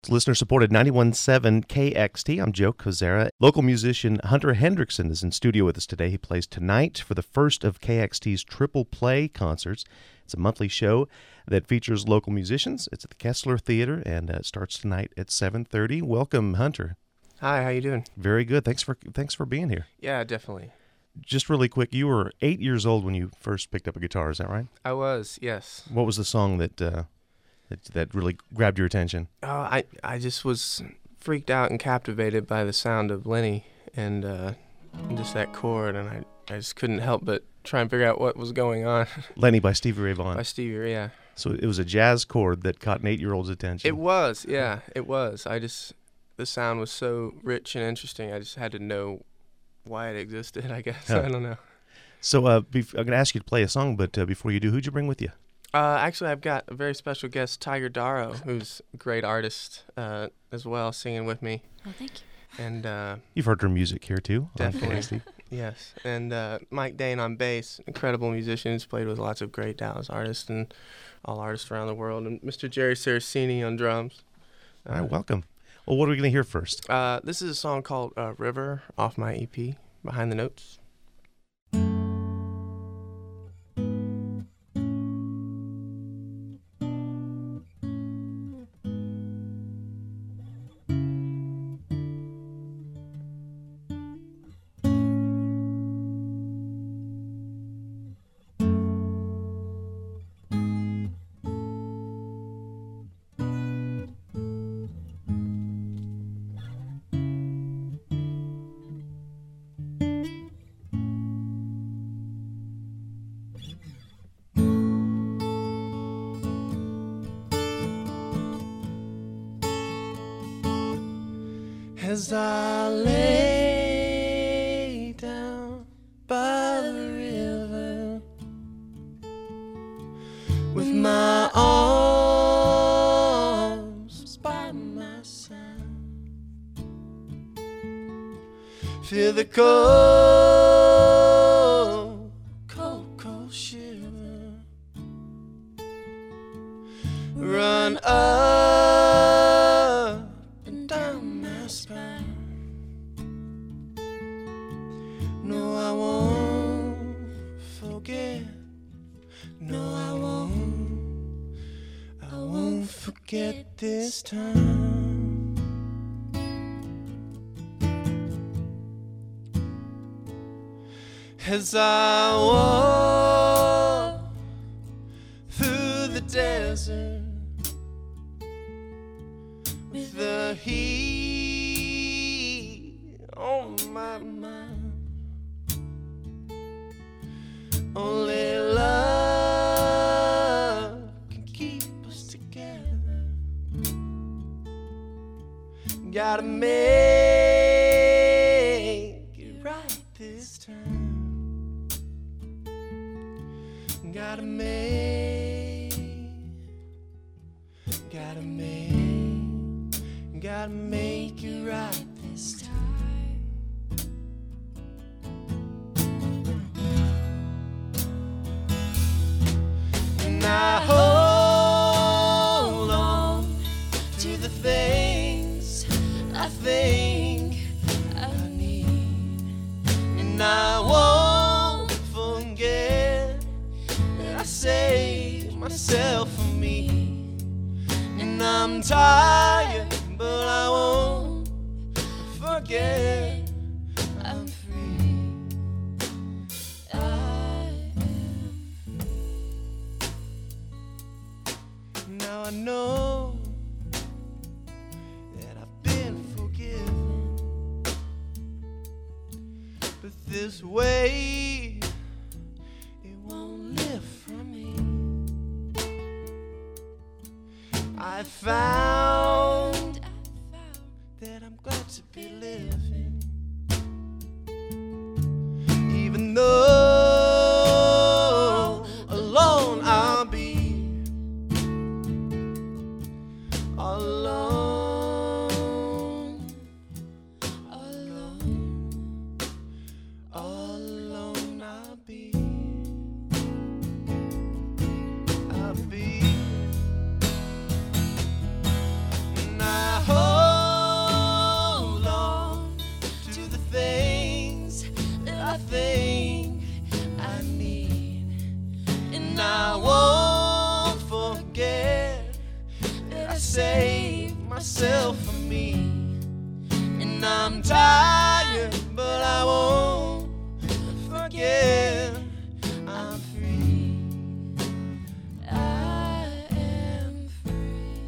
It's listener-supported 91.7 KXT. I'm Joe Kozera. Local musician Hunter Hendrickson is in studio with us today. He plays tonight for the first of KXT's Triple Play concerts. It's a monthly show that features local musicians. It's at the Kessler Theater, and it starts tonight at 7:30. Welcome, Hunter. Hi, how you doing? Very good. Thanks for being here. Yeah, definitely. Just really quick, you were 8 years old when you first picked up a guitar. Is that right? I was, yes. What was the song that really grabbed your attention? Oh, I just was freaked out and captivated by the sound of Lenny and just that chord, and I just couldn't help but try and figure out what was going on. Lenny by Stevie Ray Vaughan. By Stevie Ray, yeah. So it was a jazz chord that caught an 8-year-old's attention. It was, yeah, it was. The sound was so rich and interesting, I just had to know why it existed, I guess. Huh. I don't know. So I'm going to ask you to play a song, but before you do, who'd you bring with you? Actually, I've got a very special guest, Tiger Darrow, who's a great artist as well, singing with me. Oh, thank you. And You've heard her music here, too. definitely. Yes. And Mike Dane on bass, incredible musician. He's played with lots of great Dallas artists and all artists around the world. And Mr. Jerry Saraceni on drums. All right, welcome. Well, what are we going to hear first? This is a song called River off my EP, Behind the Notes. As I lay down by the river with my arms by my side, feel the cold, cold, cold shiver run up and down my spine. No, I won't forget. No, I won't forget this time. As I walk through the desert with the heat on my mind, only love can keep us together. Gotta make it right this time. Gotta make it right this time. And I hold on to the things I think I need, and I won't forget that I saved myself for me. And I'm tired, but I won't forget I'm free. I am. Now I know that I've been forgiven, but this way it won't live from me. I found that I'm glad to be living, even though alone I'll be, all alone, all alone, all alone I'll be. I'll be. myself for me. And I'm tired, but I won't forget. I'm free. I am free.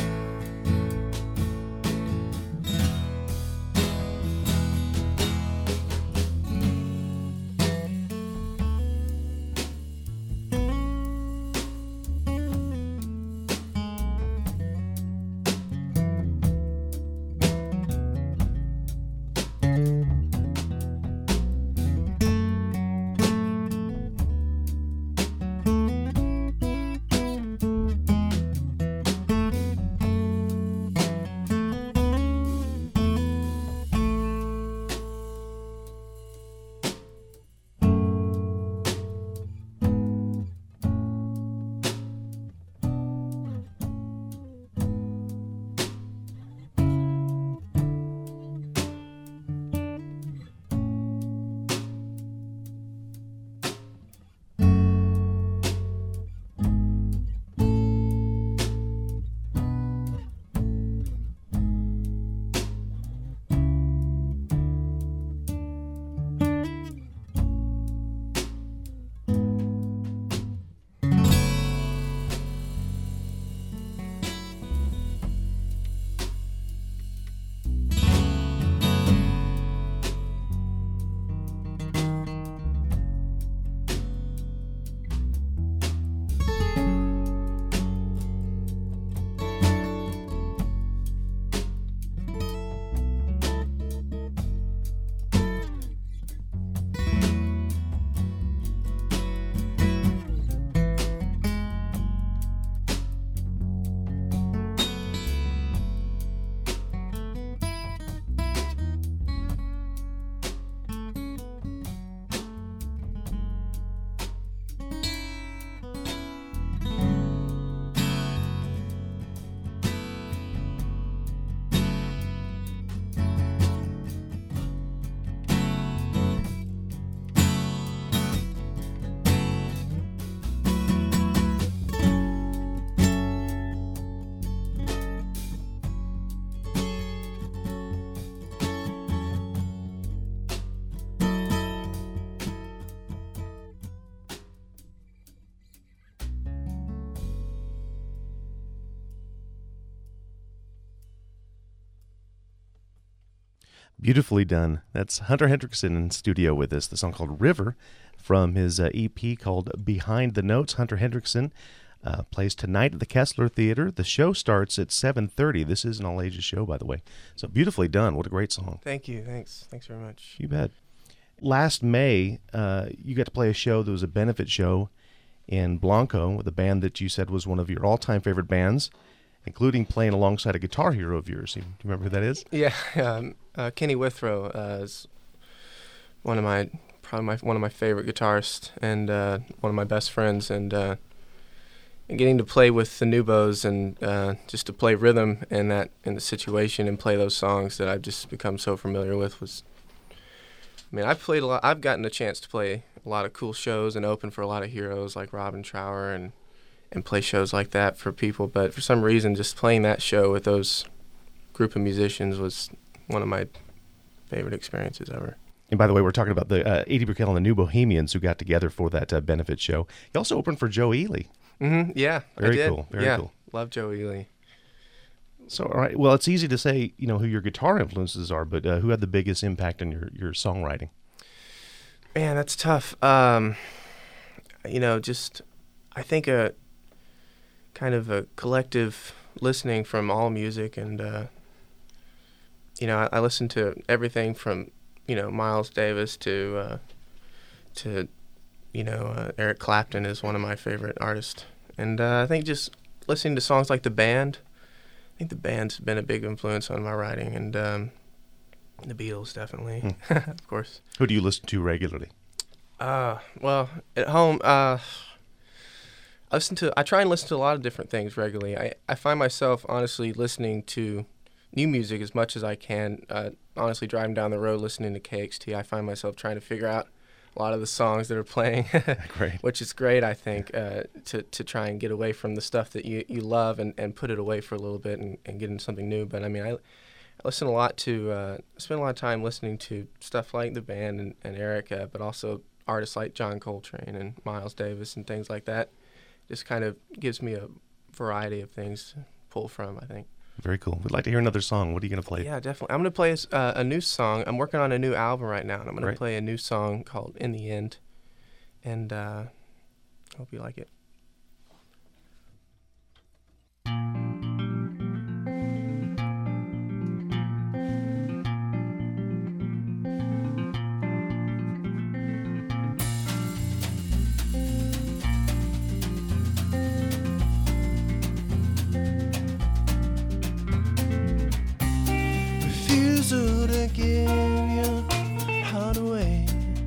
Beautifully done. That's Hunter Hendrickson in studio with us. The song called River from his EP called Behind the Notes. Hunter Hendrickson plays tonight at the Kessler Theater. The show starts at 7:30. This is an all-ages show, by the way. So beautifully done. What a great song. Thank you. Thanks very much. You bet. Last May, you got to play a show that was a benefit show in Blanco with a band that you said was one of your all-time favorite bands, including playing alongside a guitar hero of yours. Do you remember who that is? Yeah, Kenny Withrow is one of my favorite guitarists and one of my best friends, and getting to play with the Nubos and just to play rhythm in the situation and play those songs that I've just become so familiar with was. I mean, I've played a lot. I've gotten a chance to play a lot of cool shows and open for a lot of heroes like Robin Trower and play shows like that for people. But for some reason, just playing that show with those group of musicians was one of my favorite experiences ever. And by the way, we're talking about the Eddie Brickell and the New Bohemians who got together for that benefit show. He also opened for Joe Ely. Mm-hmm. Yeah, Very I did. cool. Very cool. Love Joe Ely. So, all right. Well, it's easy to say, who your guitar influences are, but who had the biggest impact on your songwriting? Man, that's tough. Just I think a kind of a collective listening from all music, and I listen to everything from Miles Davis to Eric Clapton is one of my favorite artists, and I think just listening to songs like The Band. I think The Band's been a big influence on my writing, and The Beatles definitely, of course. Who do you listen to regularly? Well, at home, I try and listen to a lot of different things regularly. I find myself honestly listening to new music as much as I can. Honestly, driving down the road listening to KXT, I find myself trying to figure out a lot of the songs that are playing, Great. which is great, I think, to try and get away from the stuff that you love and put it away for a little bit and get into something new. But I mean, I listen a lot to, spend a lot of time listening to stuff like the band and Eric, but also artists like John Coltrane and Miles Davis and things like that. Just kind of gives me a variety of things to pull from, I think. Very cool. We'd like to hear another song. What are you going to play? Yeah, definitely. I'm going to play a new song. I'm working on a new album right now, and I'm going Right. to play a new song called In the End. And I hope you like it. Refusal to give your heart away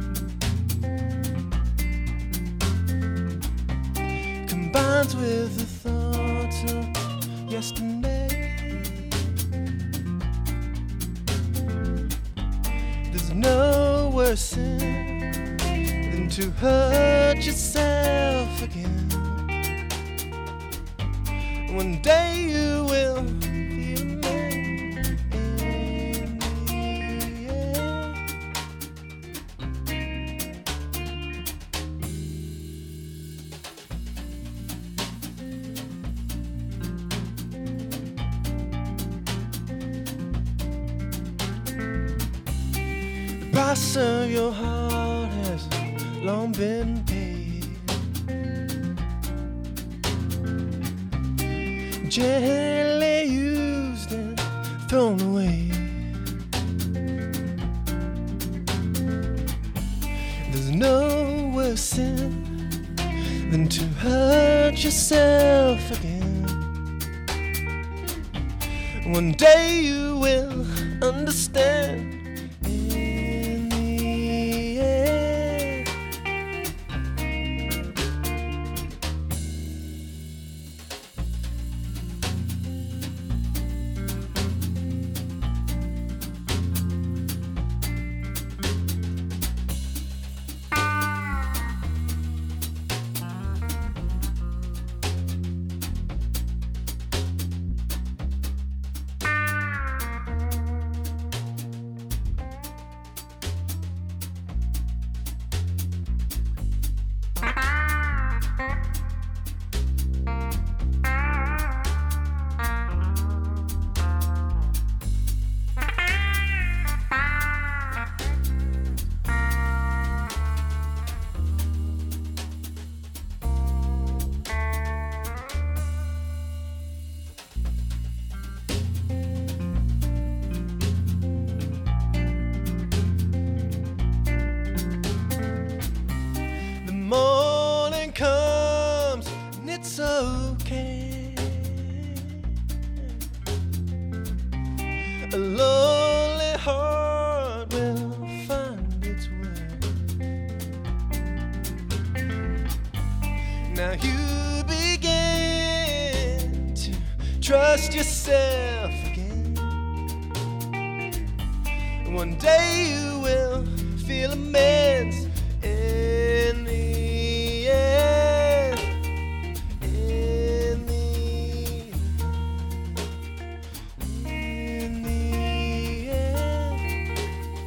combines with the thoughts of yesterday. There's no worse sin than to hurt yourself again. One day you will feel man in the air. The price of your heart has long been paid. Gently used and thrown away. There's no worse sin than to hurt yourself again. One day you will understand. In the end. 'Cause now you begin to trust yourself again. One day you will feel amends in the end. In the end.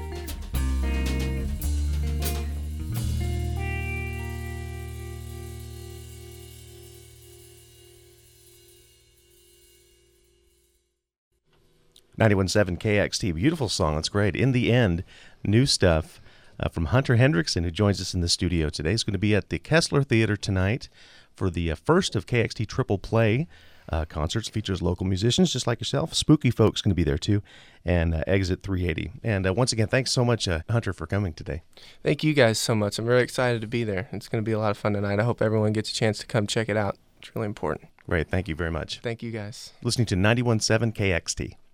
91.7 KXT. Beautiful song. That's great. In the End, new stuff from Hunter Hendrickson, who joins us in the studio today. He's going to be at the Kessler Theater tonight for the first of KXT Triple Play concerts. Features local musicians just like yourself. Spooky Folk's going to be there too, and Exit 380. And once again, thanks so much, Hunter, for coming today. Thank you guys so much. I'm really excited to be there. It's going to be a lot of fun tonight. I hope everyone gets a chance to come check it out. It's really important. Great. Thank you very much. Thank you guys. Listening to 91.7 KXT.